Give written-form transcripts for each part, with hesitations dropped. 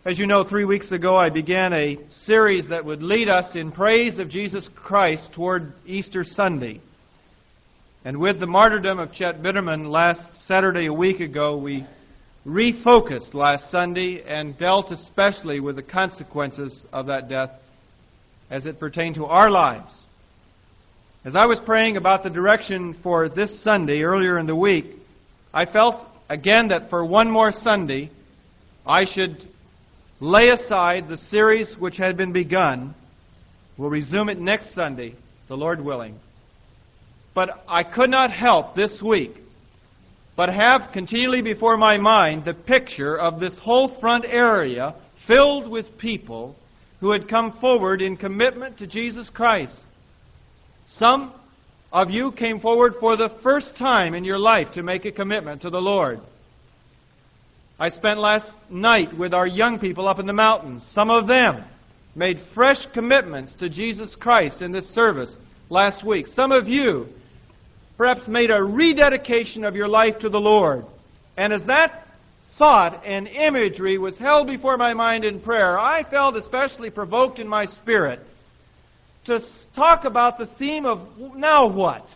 As you know, 3 weeks ago I began a series that would lead us in praise of Jesus Christ toward Easter Sunday. And with the martyrdom of Chet Bitterman last Saturday a week ago, we refocused last Sunday and dealt especially with the consequences of that death as it pertained to our lives. As I was praying about the direction for this Sunday earlier in the week, I felt again that for one more Sunday I should lay aside the series which had been begun. We'll resume it next Sunday, the Lord willing. But I could not help this week but have continually before my mind the picture of this whole front area filled with people who had come forward in commitment to Jesus Christ. Some of you came forward for the first time in your life to make a commitment to the Lord. I spent last night with our young people up in the mountains. Some of them made fresh commitments to Jesus Christ in this service last week. Some of you perhaps made a rededication of your life to the Lord. And as that thought and imagery was held before my mind in prayer, I felt especially provoked in my spirit to talk about the theme of now what?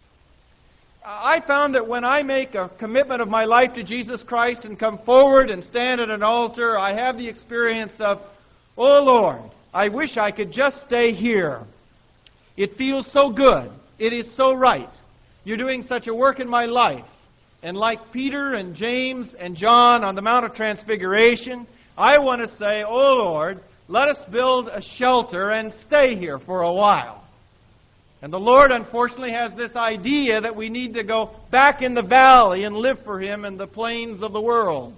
I found that when I make a commitment of my life to Jesus Christ and come forward and stand at an altar, I have the experience of, oh Lord, I wish I could just stay here. It feels so good. It is so right. You're doing such a work in my life. And like Peter and James and John on the Mount of Transfiguration, I want to say, oh Lord, let us build a shelter and stay here for a while. And the Lord, unfortunately, has this idea that we need to go back in the valley and live for Him in the plains of the world.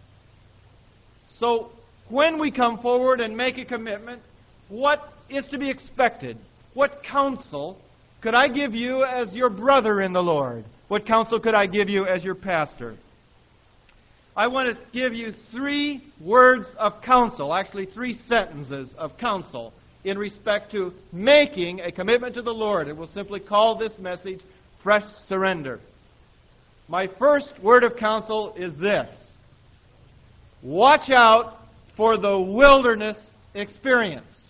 So, when we come forward and make a commitment, what is to be expected? What counsel could I give you as your brother in the Lord? What counsel could I give you as your pastor? I want to give you 3 words of counsel, actually 3 sentences of counsel, in respect to making a commitment to the Lord. And we'll simply call this message Fresh Surrender. My first word of counsel is this: watch out for the wilderness experience.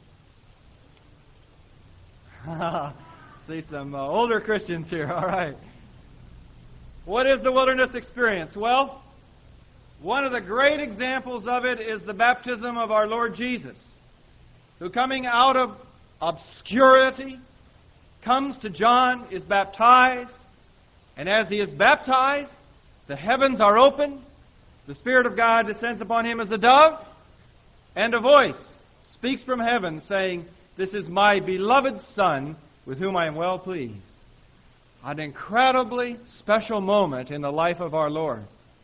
See some older Christians here. All right. What is the wilderness experience? Well, one of the great examples of it is the baptism of our Lord Jesus, who coming out of obscurity comes to John, is baptized, and as he is baptized, the heavens are open, the Spirit of God descends upon him as a dove, and a voice speaks from heaven saying, "This is my beloved Son, with whom I am well pleased." An incredibly special moment in the life of our Lord.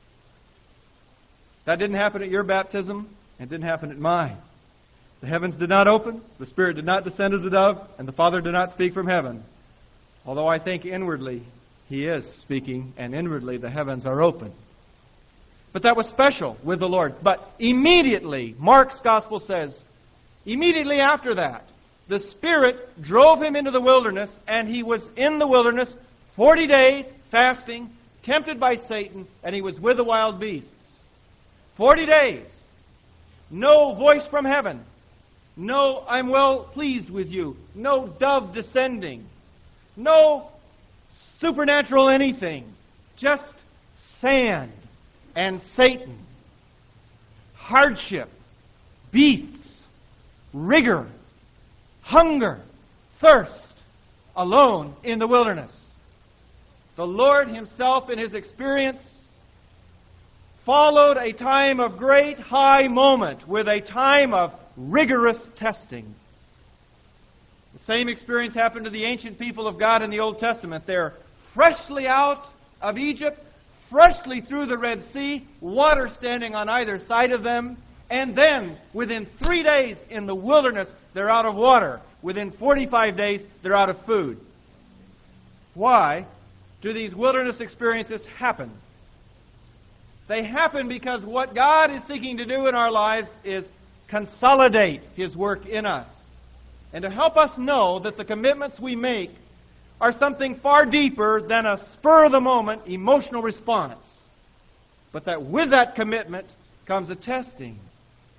That didn't happen at your baptism, and didn't happen at mine. The heavens did not open, the Spirit did not descend as a dove, and the Father did not speak from heaven. Although I think inwardly He is speaking, and inwardly the heavens are open. But that was special with the Lord. But immediately, Mark's Gospel says, immediately after that, the Spirit drove Him into the wilderness, and He was in the wilderness 40 days, fasting, tempted by Satan, and He was with the wild beasts. 40 days. No voice from heaven. No, I'm well pleased with you. No dove descending. No supernatural anything. Just sand and Satan. Hardship. Beasts. Rigor. Hunger. Thirst. Alone in the wilderness. The Lord Himself in His experience followed a time of great high moment with a time of rigorous testing. The same experience happened to the ancient people of God in the Old Testament. They're freshly out of Egypt, freshly through the Red Sea, water standing on either side of them, and then within 3 days in the wilderness, they're out of water. Within 45 days, they're out of food. Why do these wilderness experiences happen? They happen because what God is seeking to do in our lives is consolidate His work in us, and to help us know that the commitments we make are something far deeper than a spur-of-the-moment emotional response, but that with that commitment comes a testing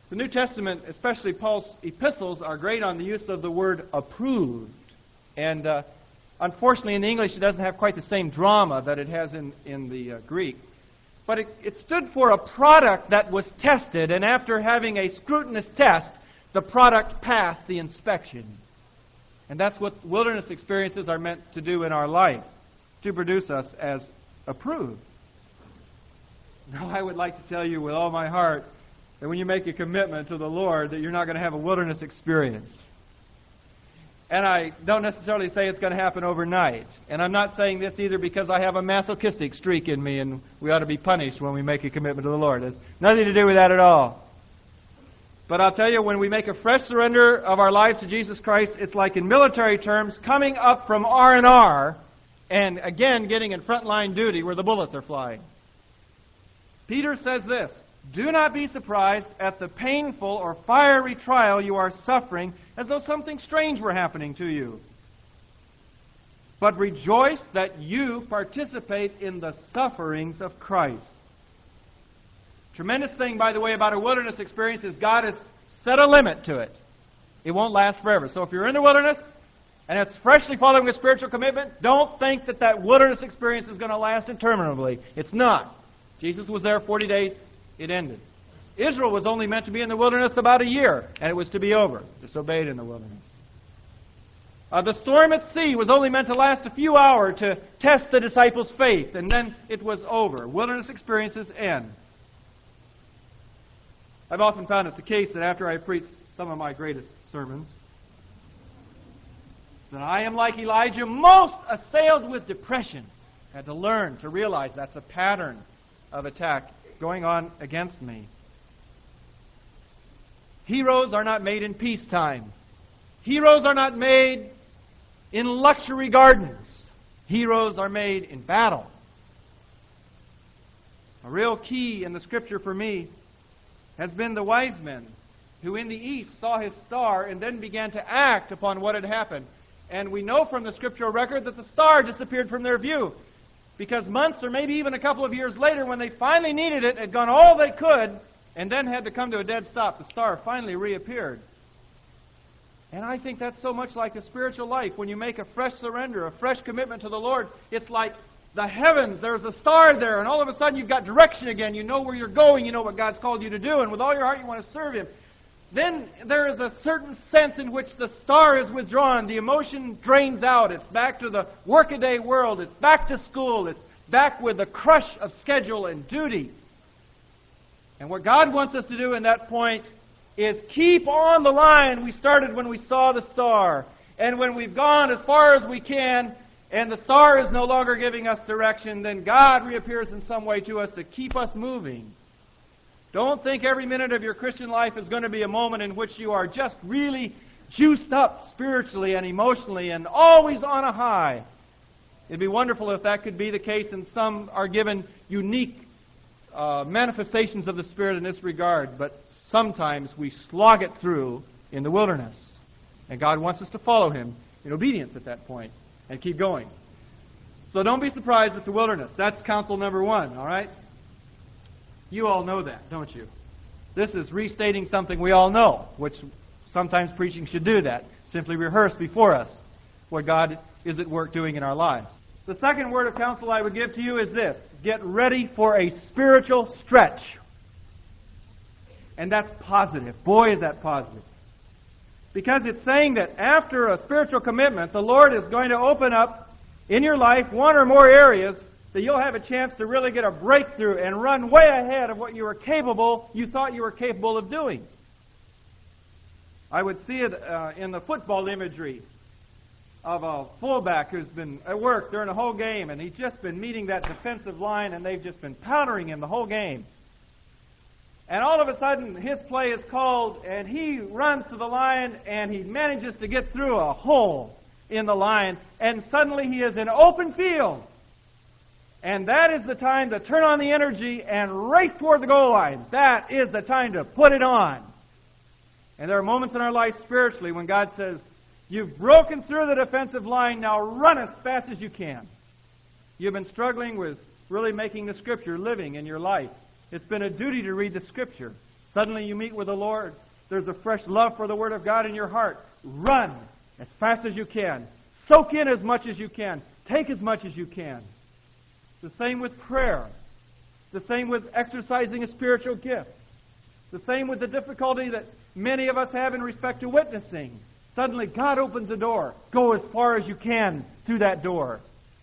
The New Testament, especially Paul's epistles, are great on the use of the word approved. And unfortunately, in the English, it doesn't have quite the same drama that it has in the Greek. But it stood for a product that was tested, and after having a scrutinous test, the product passed the inspection. And that's what wilderness experiences are meant to do in our life, to produce us as approved. Now, I would like to tell you with all my heart that when you make a commitment to the Lord, that you're not going to have a wilderness experience. And I don't necessarily say it's going to happen overnight. And I'm not saying this either because I have a masochistic streak in me and we ought to be punished when we make a commitment to the Lord. It has nothing to do with that at all. But I'll tell you, when we make a fresh surrender of our lives to Jesus Christ, it's like in military terms, coming up from R&R and again getting in frontline duty where the bullets are flying. Peter says this, "Do not be surprised at the painful or fiery trial you are suffering as though something strange were happening to you. But rejoice that you participate in the sufferings of Christ." Tremendous thing, by the way, about a wilderness experience is God has set a limit to it. It won't last forever. So if you're in the wilderness and it's freshly following a spiritual commitment, don't think that that wilderness experience is going to last interminably. It's not. Jesus was there 40 days. It ended. Israel was only meant to be in the wilderness about a year, and it was to be over. Disobeyed in the wilderness. The storm at sea was only meant to last a few hours to test the disciples' faith, and then it was over. Wilderness experiences end. I've often found it the case that after I preach some of my greatest sermons, that I am like Elijah, most assailed with depression. I had to learn to realize that's a pattern of attack going on against me. Heroes are not made in peacetime. Heroes are not made in luxury gardens. Heroes are made in battle. A real key in the Scripture for me has been the wise men who in the east saw his star and then began to act upon what had happened. And we know from the scriptural record that the star disappeared from their view, because months or maybe even a couple of years later, when they finally needed it, had gone all they could and then had to come to a dead stop, the star finally reappeared. And I think that's so much like a spiritual life. When you make a fresh surrender, a fresh commitment to the Lord, it's like the heavens, there's a star there, and all of a sudden you've got direction again. You know where you're going, you know what God's called you to do, and with all your heart you want to serve Him. Then there is a certain sense in which the star is withdrawn. The emotion drains out. It's back to the workaday world. It's back to school. It's back with the crush of schedule and duty. And what God wants us to do in that point is keep on the line we started when we saw the star. And when we've gone as far as we can, and the star is no longer giving us direction, then God reappears in some way to us to keep us moving. Don't think every minute of your Christian life is going to be a moment in which you are just really juiced up spiritually and emotionally and always on a high. It'd be wonderful if that could be the case, and some are given unique manifestations of the Spirit in this regard, but sometimes we slog it through in the wilderness. And God wants us to follow Him in obedience at that point and keep going. So don't be surprised at the wilderness. That's counsel number one, all right? You all know that, don't you? This is restating something we all know, which sometimes preaching should do that. Simply rehearse before us what God is at work doing in our lives. The second word of counsel I would give to you is this: get ready for a spiritual stretch. And that's positive. Boy, is that positive. Because it's saying that after a spiritual commitment, the Lord is going to open up in your life one or more areas that you'll have a chance to really get a breakthrough and run way ahead of what you thought you were capable of doing. I would see it in the football imagery of a fullback who's been at work during the whole game, and he's just been meeting that defensive line, and they've just been powdering him the whole game. And all of a sudden, his play is called, and he runs to the line, and he manages to get through a hole in the line, and suddenly he is in open field. And that is the time to turn on the energy and race toward the goal line. That is the time to put it on. And there are moments in our life spiritually when God says, you've broken through the defensive line, now run as fast as you can. You've been struggling with really making the Scripture living in your life. It's been a duty to read the Scripture. Suddenly you meet with the Lord. There's a fresh love for the Word of God in your heart. Run as fast as you can. Soak in as much as you can. Take as much as you can. The same with prayer. The same with exercising a spiritual gift. The same with the difficulty that many of us have in respect to witnessing. Suddenly God opens a door. Go as far as you can through that door.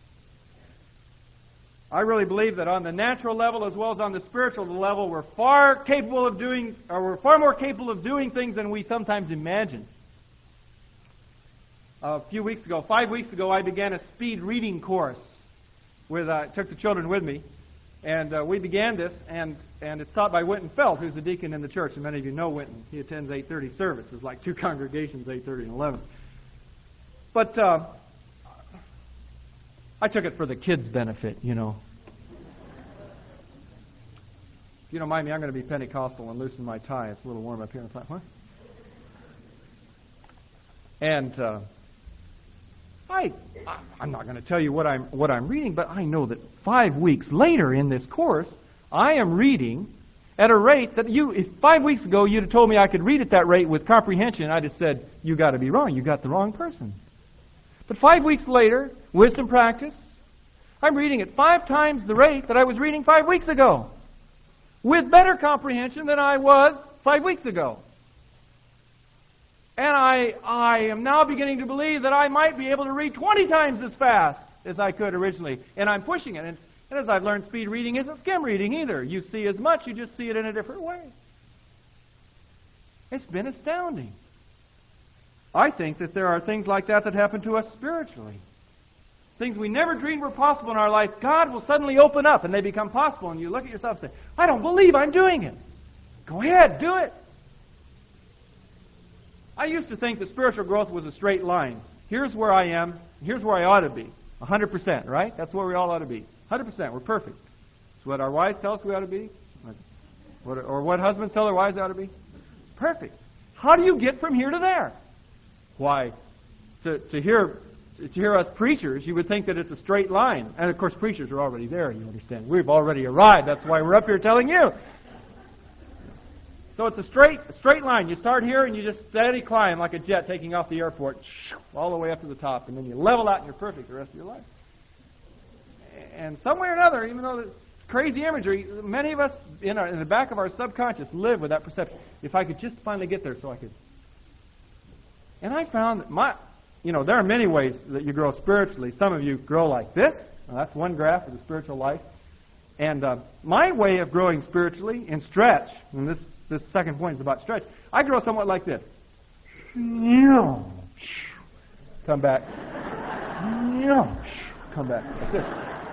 I really believe that on the natural level as well as on the spiritual level, we're far more capable of doing things than we sometimes imagine. A few weeks ago, 5 weeks ago, I began a speed reading course. I took the children with me, and we began this, and it's taught by Winton Felt, who's a deacon in the church, and many of you know Winton. He attends 8:30 services, like two congregations, 8:30 and 11. But I took it for the kids' benefit, you know. If you don't mind me, I'm going to be Pentecostal and loosen my tie. It's a little warm up here in the platform. And I'm not going to tell you what I'm reading, but I know that 5 weeks later in this course, I am reading at a rate that if 5 weeks ago you'd have told me I could read at that rate with comprehension, I'd have said, you got to be wrong. You got the wrong person. But 5 weeks later, with some practice, I'm reading at 5 times the rate that I was reading 5 weeks ago, with better comprehension than I was 5 weeks ago. And I am now beginning to believe that I might be able to read 20 times as fast as I could originally. And I'm pushing it. And as I've learned, speed reading isn't skim reading either. You see as much, you just see it in a different way. It's been astounding. I think that there are things like that happen to us spiritually. Things we never dreamed were possible in our life, God will suddenly open up and they become possible. And you look at yourself and say, I don't believe I'm doing it. Go ahead, do it. I used to think that spiritual growth was a straight line. Here's where I am, here's where I ought to be. 100%, right? That's where we all ought to be. 100%, we're perfect. It's what our wives tell us we ought to be. Or what husbands tell their wives they ought to be. Perfect. How do you get from here to there? Why, to hear us preachers, you would think that it's a straight line. And of course, preachers are already there, you understand. We've already arrived. That's why we're up here telling you. So it's a straight line. You start here and you just steady climb like a jet taking off the airport, all the way up to the top, and then you level out and you're perfect the rest of your life. And some way or another, even though it's crazy imagery, many of us in the back of our subconscious live with that perception. If I could just finally get there so I could. And I found that there are many ways that you grow spiritually. Some of you grow like this. Now, that's one graph of the spiritual life. And my way of growing spiritually in stretch, and this second point is about stretch, I grow somewhat like this. Come back. Come back. Like this.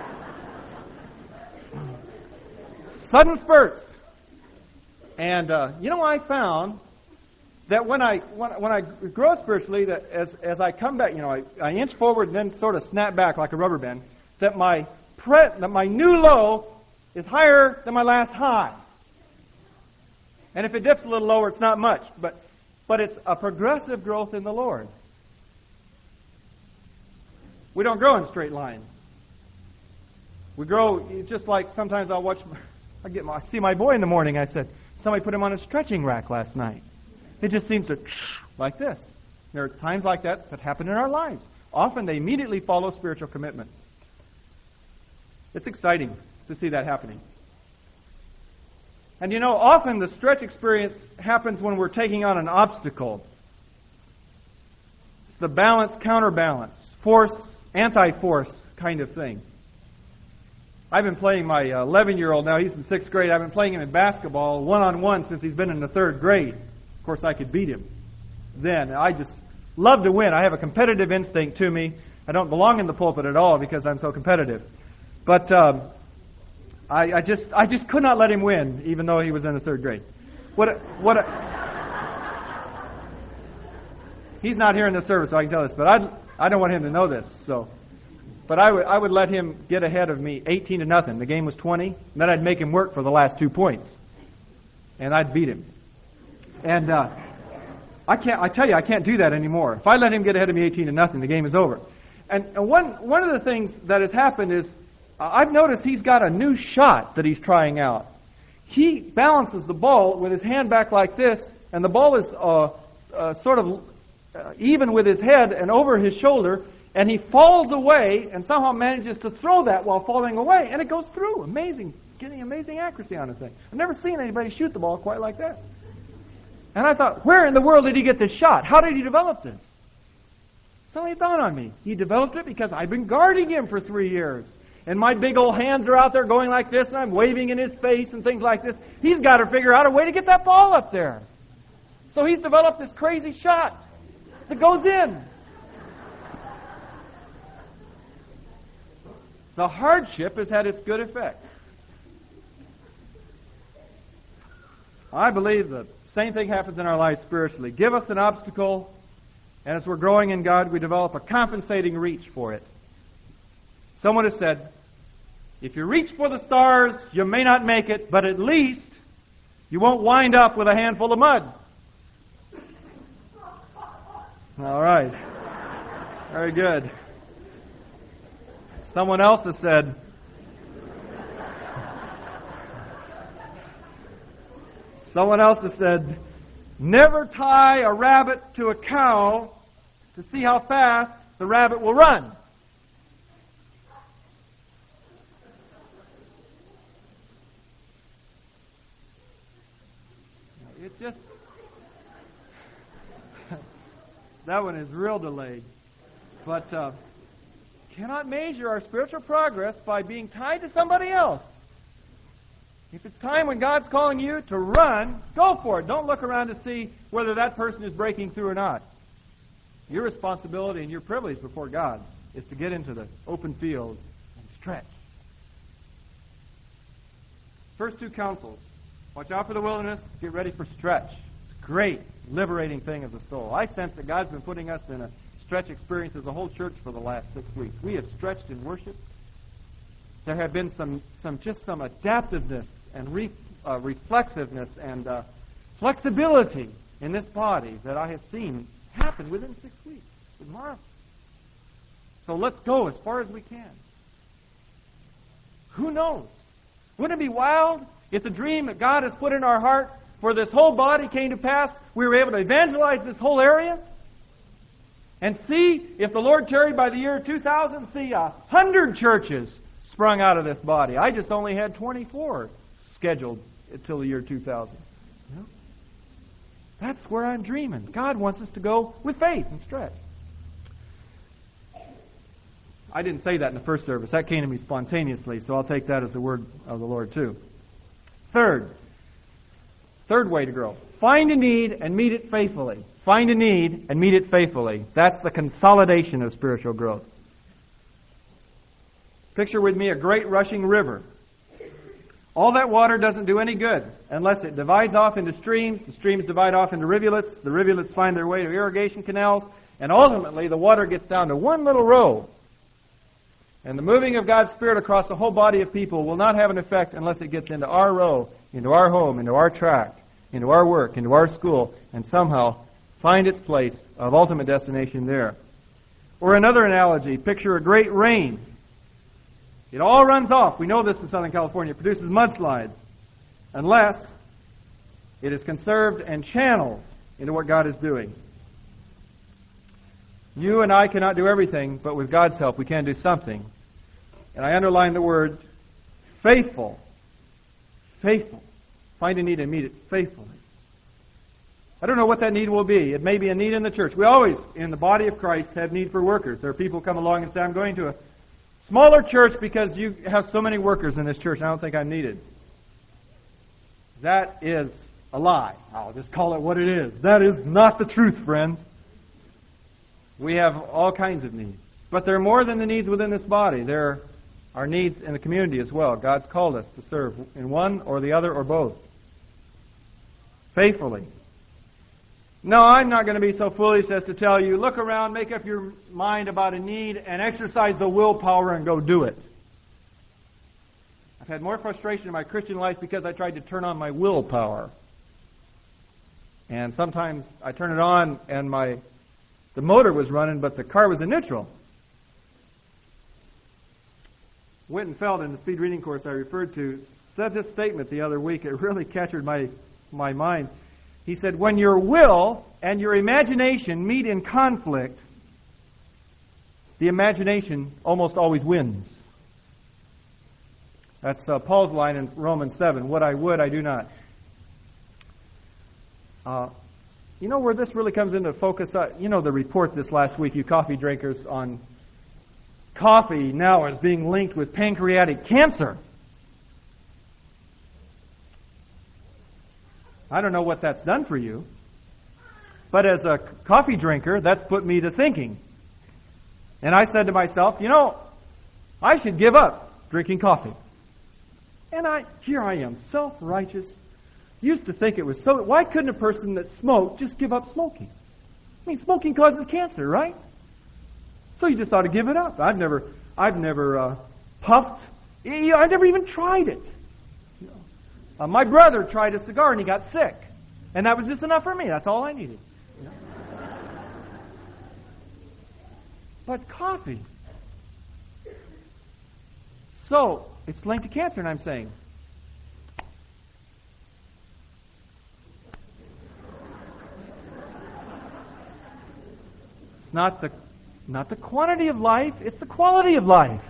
Sudden spurts. And I found that when I grow spiritually, that as I come back, I inch forward and then sort of snap back like a rubber band, that my new low is higher than my last high. And if it dips a little lower, it's not much, but it's a progressive growth in the Lord. We don't grow in straight lines. We grow just like sometimes I see my boy in the morning. I said, somebody put him on a stretching rack last night. It just seems to like this. There are times like that happen in our lives. Often they immediately follow spiritual commitments. It's exciting to see that happening. And often the stretch experience happens when we're taking on an obstacle. It's the balance, counterbalance, force, anti-force kind of thing. I've been playing my 11-year-old now. He's in 6th grade. I've been playing him in basketball one-on-one since he's been in the 3rd grade. Of course, I could beat him then. I just love to win. I have a competitive instinct to me. I don't belong in the pulpit at all because I'm so competitive. But I just could not let him win, even though he was in the 3rd grade. He's not here in the service, so I can tell this, but I don't want him to know this. But I would let him get ahead of me 18-0. The game was 20, and then I'd make him work for the last 2 points, and I'd beat him. And I tell you, I can't do that anymore. If I let him get ahead of me 18-0, the game is over. And one of the things that has happened is I've noticed he's got a new shot that he's trying out. he balances the ball with his hand back like this, and the ball is sort of even with his head and over his shoulder, and he falls away and somehow manages to throw that while falling away, and it goes through. Amazing, getting amazing accuracy on the thing. I've never seen anybody shoot the ball quite like that. And I thought, where in the world did he get this shot? How did he develop this? Suddenly it dawned on me. He developed it because I've been guarding him for 3 years. And my big old hands are out there going like this, and I'm waving in his face and things like this. He's got to figure out a way to get that ball up there. So he's developed this crazy shot that goes in. The hardship has had its good effect. I believe the same thing happens in our lives spiritually. Give us an obstacle, and as we're growing in God, we develop a compensating reach for it. Someone has said, if you reach for the stars, you may not make it, but at least you won't wind up with a handful of mud. All right. Very good. Someone else has said, never tie a rabbit to a cow to see how fast the rabbit will run. It just, that one is real delayed. But cannot measure our spiritual progress by being tied to somebody else. If it's time when God's calling you to run, go for it. Don't look around to see whether that person is breaking through or not. Your responsibility and your privilege before God is to get into the open field and stretch. First two counsels. Watch out for the wilderness. Get ready for stretch. It's a great, liberating thing of the soul. I sense that God's been putting us in a stretch experience as a whole church for the last 6 weeks. We have stretched in worship. There have been some adaptiveness and reflexiveness and flexibility in this body that I have seen happen within 6 weeks. It's marvelous. So let's go as far as we can. Who knows? Wouldn't it be wild if the dream that God has put in our heart for this whole body came to pass? We were able to evangelize this whole area and see, if the Lord tarried by the year 2000, see 100 churches sprung out of this body. I just only had 24 scheduled until the year 2000. You know? That's where I'm dreaming. God wants us to go with faith and stretch. I didn't say that in the first service. That came to me spontaneously, so I'll take that as the word of the Lord too. Third way to grow. Find a need and meet it faithfully. Find a need and meet it faithfully. That's the consolidation of spiritual growth. Picture with me a great rushing river. All that water doesn't do any good unless it divides off into streams. The streams divide off into rivulets. The rivulets find their way to irrigation canals. And ultimately, the water gets down to one little row. And the moving of God's Spirit across the whole body of people will not have an effect unless it gets into our row, into our home, into our track, into our work, into our school, and somehow find its place of ultimate destination there. Or another analogy, picture a great rain. It all runs off. We know this in Southern California. It produces mudslides unless it is conserved and channeled into what God is doing. You and I cannot do everything, but with God's help we can do something. And I underline the word faithful. Faithful. Find a need and meet it faithfully. I don't know what that need will be. It may be a need in the church. We always, in the body of Christ, have need for workers. There are people who come along and say, I'm going to a smaller church because you have so many workers in this church, and I don't think I'm needed. That is a lie. I'll just call it what it is. That is not the truth, friends. We have all kinds of needs. But there are more than the needs within this body. There are needs in the community as well. God's called us to serve in one or the other or both. Faithfully. No, I'm not going to be so foolish as to tell you, look around, make up your mind about a need, and exercise the willpower and go do it. I've had more frustration in my Christian life because I tried to turn on my willpower. And sometimes I turn it on and the motor was running, but the car was in neutral. Winton Feld, in the speed reading course I referred to, said this statement the other week. It really captured my mind. He said, when your will and your imagination meet in conflict, the imagination almost always wins. That's Paul's line in Romans 7. What I would, I do not. You know where this really comes into focus? You know the report this last week, you coffee drinkers, on coffee now is being linked with pancreatic cancer. I don't know what that's done for you, but as a coffee drinker, that's put me to thinking. And I said to myself, you know, I should give up drinking coffee. And here I am, self-righteous. Used to think it was so. Why couldn't a person that smoked just give up smoking? I mean, smoking causes cancer, right? So you just ought to give it up. I've never puffed. I never even tried it. My brother tried a cigar and he got sick, and that was just enough for me. That's all I needed. But coffee. So it's linked to cancer, and I'm saying, it's not the quantity of life, it's the quality of life.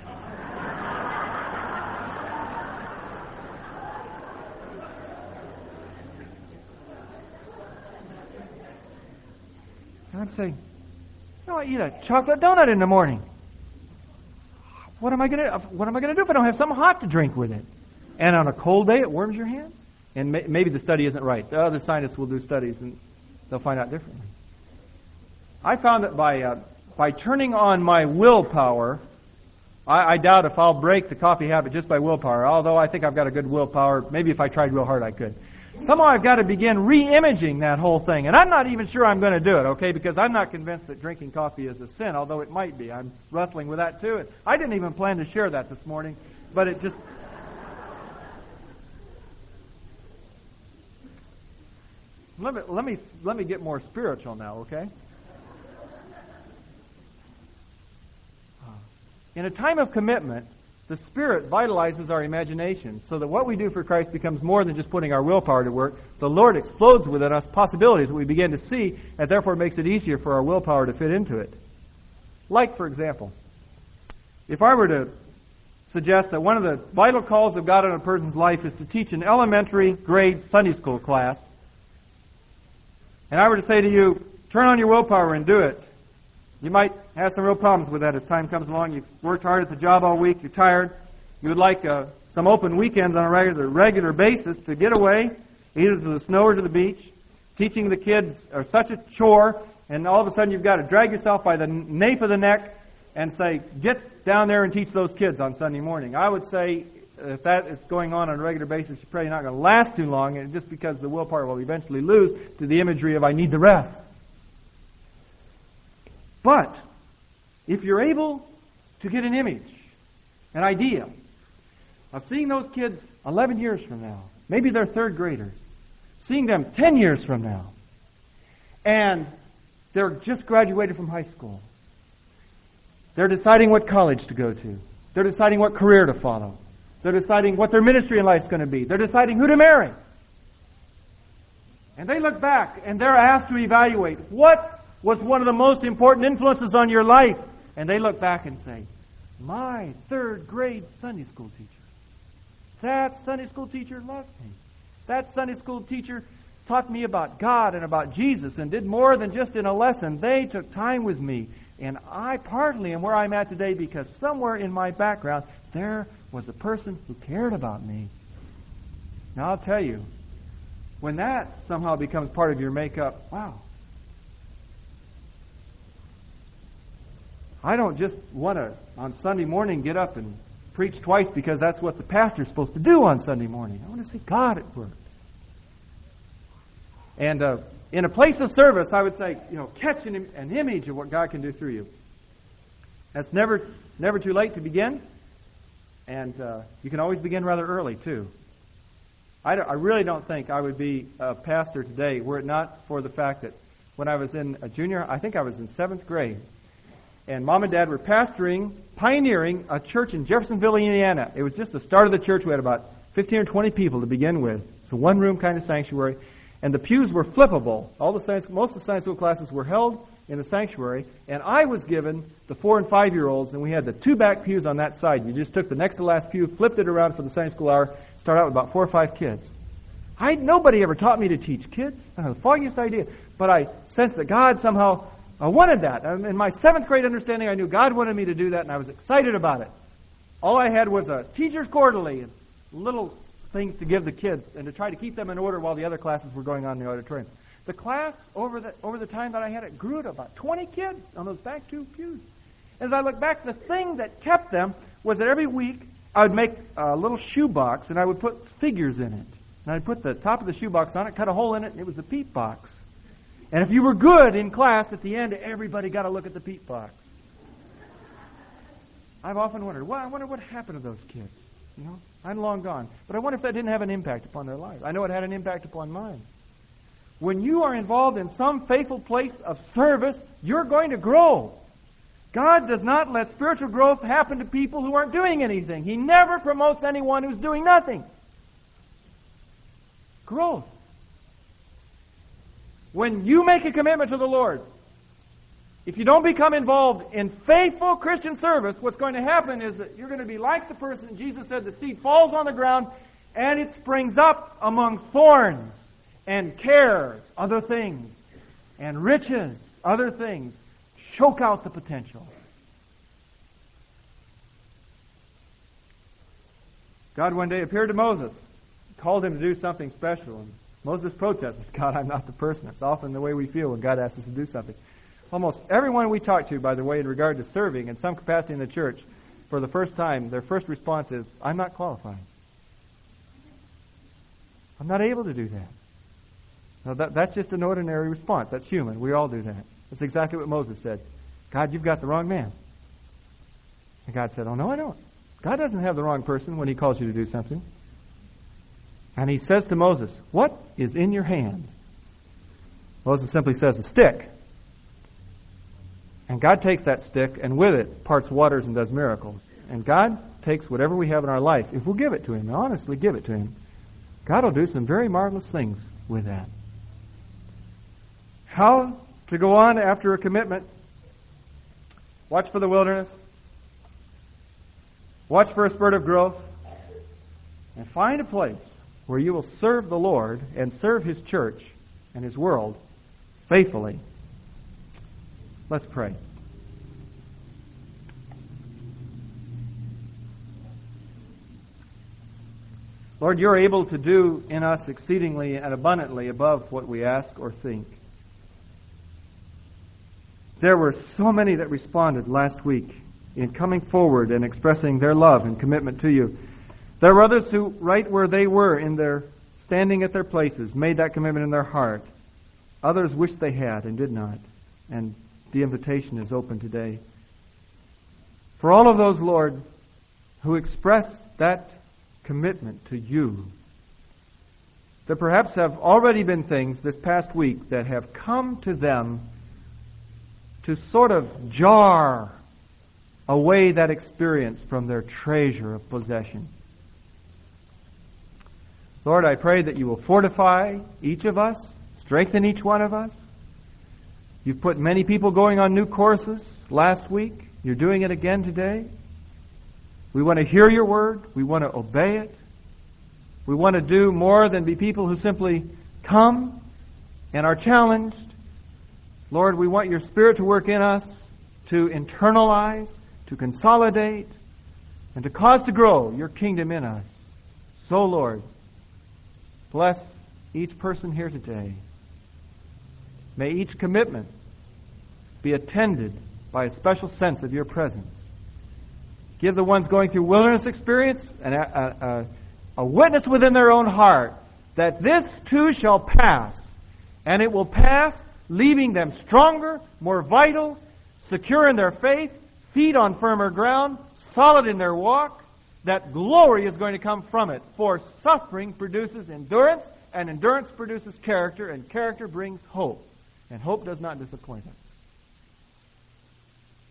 And I'm saying, you know, I eat a chocolate donut in the morning. What am I going to do if I don't have something hot to drink with it? And on a cold day, it warms your hands. And maybe the study isn't right. The other scientists will do studies and they'll find out differently. I found that by turning on my willpower, I doubt if I'll break the coffee habit just by willpower. Although I think I've got a good willpower. Maybe if I tried real hard, I could. Somehow I've got to begin re-imaging that whole thing. And I'm not even sure I'm going to do it, okay? Because I'm not convinced that drinking coffee is a sin, although it might be. I'm wrestling with that too. And I didn't even plan to share that this morning, but it just... Let me get more spiritual now, okay? In a time of commitment, the Spirit vitalizes our imagination so that what we do for Christ becomes more than just putting our willpower to work. The Lord explodes within us possibilities that we begin to see, and therefore makes it easier for our willpower to fit into it. Like, for example, if I were to suggest that one of the vital calls of God on a person's life is to teach an elementary grade Sunday school class, and I were to say to you, turn on your willpower and do it, you might have some real problems with that as time comes along. You've worked hard at the job all week. You're tired. You would like some open weekends on a regular basis to get away, either to the snow or to the beach. Teaching the kids are such a chore, and all of a sudden you've got to drag yourself by the nape of the neck and say, get down there and teach those kids on Sunday morning. I would say if that is going on a regular basis, you're probably not going to last too long, and just because the willpower will eventually lose to the imagery of I need the rest. But if you're able to get an image, an idea of seeing those kids 11 years from now, maybe they're third graders, seeing them 10 years from now, and they're just graduated from high school, they're deciding what college to go to, they're deciding what career to follow, they're deciding what their ministry in life is going to be, they're deciding who to marry. And they look back and they're asked to evaluate what was one of the most important influences on your life. And they look back and say, my third grade Sunday school teacher. That Sunday school teacher loved me. That Sunday school teacher taught me about God and about Jesus and did more than just in a lesson. They took time with me. And I partly am where I'm at today because somewhere in my background there was a person who cared about me. Now I'll tell you, when that somehow becomes part of your makeup, wow. I don't just want to, on Sunday morning, get up and preach twice because that's what the pastor's supposed to do on Sunday morning. I want to see God at work. And in a place of service, I would say, catch an image of what God can do through you. That's never too late to begin. And you can always begin rather early, too. I really don't think I would be a pastor today were it not for the fact that when I was in a junior, I think I was in 7th grade, and Mom and Dad were pioneering a church in Jeffersonville, Indiana. It was just the start of the church. We had about 15 or 20 people to begin with. It's a one-room kind of sanctuary. And the pews were flippable. Most of the Sunday school classes were held in the sanctuary. And I was given the 4 and 5-year-olds, and we had the 2 back pews on that side. You just took the next to last pew, flipped it around for the Sunday school hour, start out with about 4 or 5 kids. Nobody ever taught me to teach kids. I had the foggiest idea. But I sensed that God somehow wanted that. In my 7th grade understanding, I knew God wanted me to do that, and I was excited about it. All I had was a teacher's quarterly and little things to give the kids and to try to keep them in order while the other classes were going on in the auditorium. The class, over the time that I had it, grew to about 20 kids on those back 2 pews. As I look back, the thing that kept them was that every week I would make a little shoebox and I would put figures in it. And I'd put the top of the shoebox on it, cut a hole in it, and it was the peep box. And if you were good in class, at the end, everybody got to look at the peep box. I've often wondered, I wonder what happened to those kids. You know, I'm long gone. But I wonder if that didn't have an impact upon their lives. I know it had an impact upon mine. When you are involved in some faithful place of service, you're going to grow. God does not let spiritual growth happen to people who aren't doing anything. He never promotes anyone who's doing nothing. Growth. When you make a commitment to the Lord, if you don't become involved in faithful Christian service, what's going to happen is that you're going to be like the person Jesus said, the seed falls on the ground and it springs up among thorns and cares, other things, and riches, other things. Choke out the potential. God one day appeared to Moses, called him to do something special, and Moses protested, God, I'm not the person. It's often the way we feel when God asks us to do something. Almost everyone we talk to, by the way, in regard to serving in some capacity in the church, for the first time, their first response is, I'm not qualified. I'm not able to do that. Now, that's just an ordinary response. That's human. We all do that. That's exactly what Moses said. God, you've got the wrong man. And God said, oh, no, I don't. God doesn't have the wrong person when He calls you to do something. And He says to Moses, what is in your hand? Moses simply says, a stick. And God takes that stick and with it parts waters and does miracles. And God takes whatever we have in our life, if we'll give it to Him, and honestly give it to Him, God will do some very marvelous things with that. How to go on after a commitment? Watch for the wilderness. Watch for a spurt of growth. And find a place where you will serve the Lord and serve His church and His world faithfully. Let's pray. Lord, You're able to do in us exceedingly and abundantly above what we ask or think. There were so many that responded last week in coming forward and expressing their love and commitment to You. There were others who, right where they were in their standing at their places, made that commitment in their heart. Others wished they had and did not. And the invitation is open today. For all of those, Lord, who expressed that commitment to You, there perhaps have already been things this past week that have come to them to sort of jar away that experience from their treasure of possession. Lord, I pray that You will fortify each of us, strengthen each one of us. You've put many people going on new courses last week. You're doing it again today. We want to hear Your word. We want to obey it. We want to do more than be people who simply come and are challenged. Lord, we want Your Spirit to work in us, to internalize, to consolidate, and to cause to grow Your kingdom in us. So, Lord, bless each person here today. May each commitment be attended by a special sense of Your presence. Give the ones going through wilderness experience a witness within their own heart that this too shall pass, and it will pass leaving them stronger, more vital, secure in their faith, feet on firmer ground, solid in their walk. That glory is going to come from it. For suffering produces endurance, and endurance produces character, and character brings hope. And hope does not disappoint us.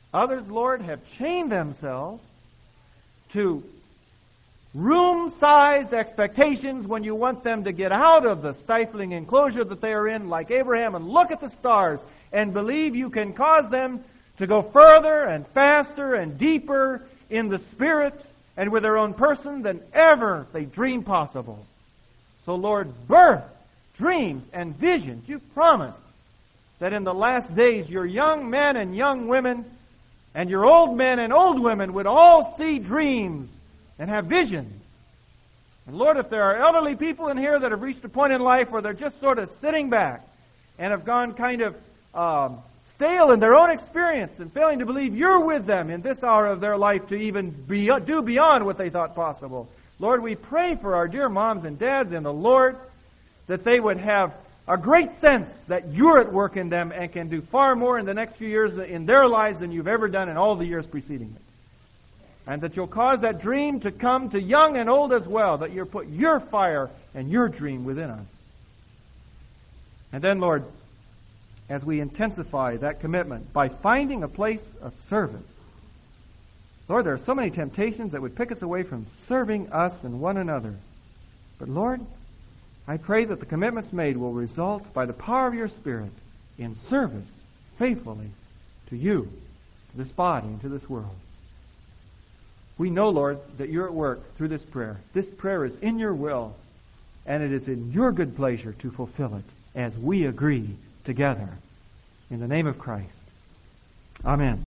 Others, Lord, have chained themselves to room-sized expectations when you want them to get out of the stifling enclosure that they are in, like Abraham, and look at the stars and believe you can cause them to go further and faster and deeper in the Spirit and with their own person than ever they dream possible. So, Lord, birth dreams and visions. You promised that in the last days your young men and young women and your old men and old women would all see dreams and have visions. And Lord, if there are elderly people in here that have reached a point in life where they're just sort of sitting back and have gone kind of stale in their own experience and failing to believe you're with them in this hour of their life to even do beyond what they thought possible, Lord, we pray for our dear moms and dads in the Lord that they would have a great sense that you're at work in them and can do far more in the next few years in their lives than you've ever done in all the years preceding it. And that you'll cause that dream to come to young and old as well, that you'll put your fire and your dream within us. And then, Lord, as we intensify that commitment by finding a place of service, Lord, there are so many temptations that would pick us away from serving us and one another. But Lord, I pray that the commitments made will result by the power of your Spirit in service faithfully to you, to this body, and to this world. We know, Lord, that you're at work through this prayer. This prayer is in your will, and it is in your good pleasure to fulfill it as we agree together. In the name of Christ. Amen.